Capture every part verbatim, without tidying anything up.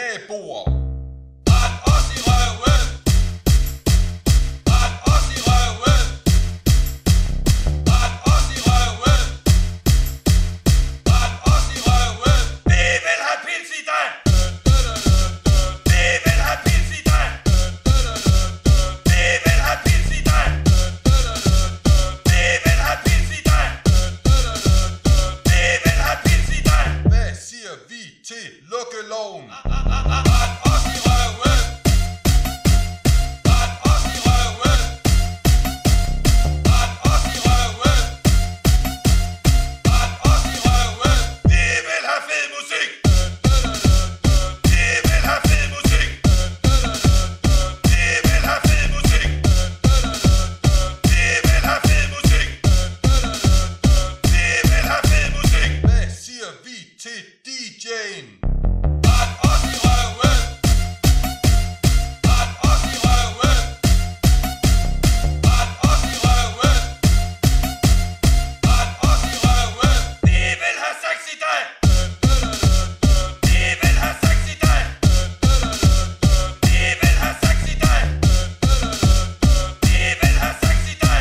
naboer. Ret os i røven. Ret os i røven. Ret os i røven. Ret os i røven. Vi vil have pils i dag. Vi vil have pils i dag. Vi vil have pils i dag. Vi vil have pils i dag. Vi vil have pils i dag. Hvad siger vi til lukkeloven? Ret os i røven. Ret os i røven. Ret os i røven. Ret os i røven. Vi vil have fed musik. Vi vil have fed musik. Vi vil have fed musik. Vi vil have fed musik. Vi vil have fed musik. Hvad siger vi til D J'en? Ret os i røven. Ret os i røven. Ret os i røven. Ret os i røven. Vi vil have sex i dag. Vi vil have sex i dag. Vi vil have sex i dag. Vi vil have sex i dag.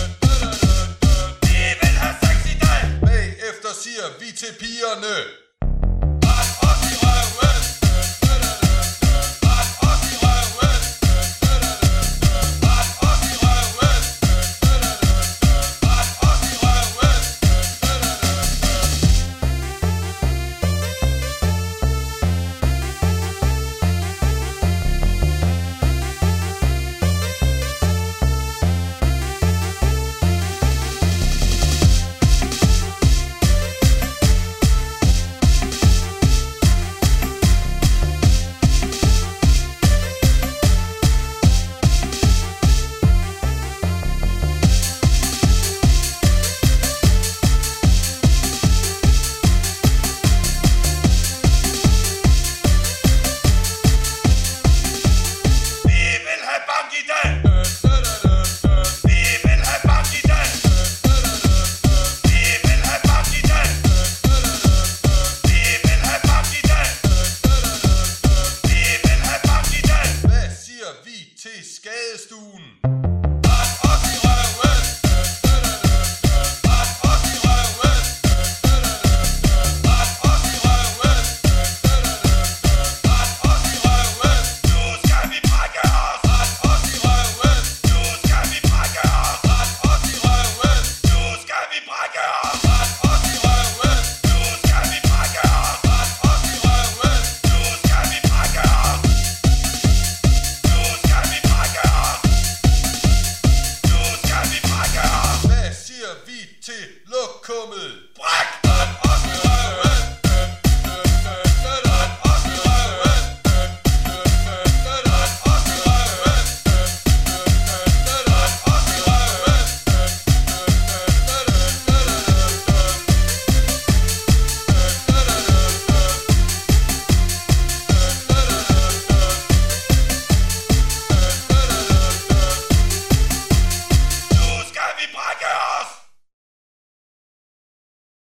Vi vil have sex i dag. Bagefter siger vi til pigerne. Ret os i røven. Ret os i røven. Ret os i røven. Ret os i røven. Vi vil have bank i dag. Vi vil have bank i dag. Vi vil have bank i dag. Vi vil have bank i dag. Vi vil have bank i dag. Hvad siger vi til skadestuen? Ret os i røven. Ret os i røven. Ret os i røven. Ret os i røven. Nu skal vi brække os. Ret os i røven. Nu skal vi brække os. Ret os i røven. Nu skal vi brække os. Ret os i røven. Nu skal vi brække os. Ret os i røven. Nu skal vi brække os. Nu skal vi brække os. Nu skal vi brække os. Hvad siger vi til lokummet? Bræk